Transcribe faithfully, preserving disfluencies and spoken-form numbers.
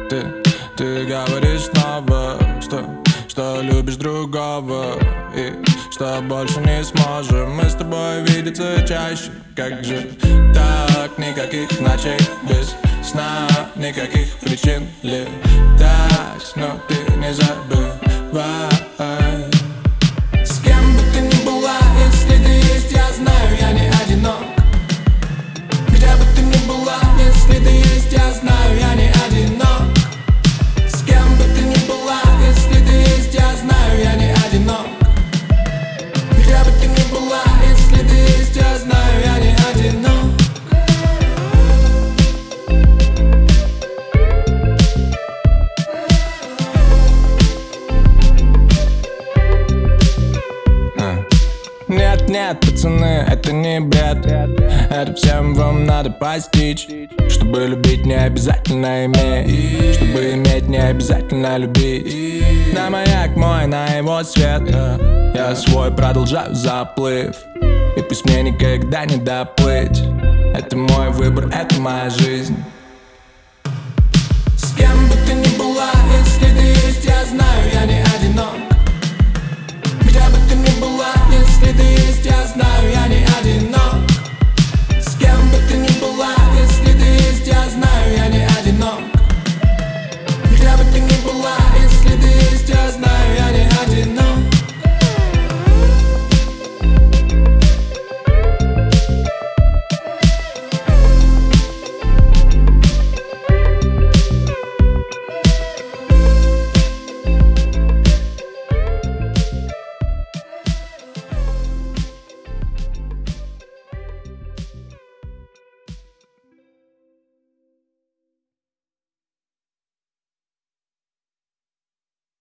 Ты, ты говоришь снова, что, что любишь другого, и что больше не сможем мы с тобой видеться чаще. Как же так, никаких ночей без сна, никаких причин летать, но ты не забывай. С кем бы ты ни была, если ты есть, я знаю, я не одинок. Где бы ты ни была, если ты есть, я знаю, я не одинок. С кем бы ты ни была, если ты есть, я знаю, я не одинок. Где бы ты ни была, если ты есть, я знаю, я не одинок. Нет, нет, пацаны, это не бред. Это всем вам надо постичь. Чтобы любить, не обязательно иметь. Чтобы иметь, не обязательно любить. На маяк мой, на его свет я свой продолжаю заплыв. И пусть мне никогда не доплыть. Это мой выбор, это моя жизнь.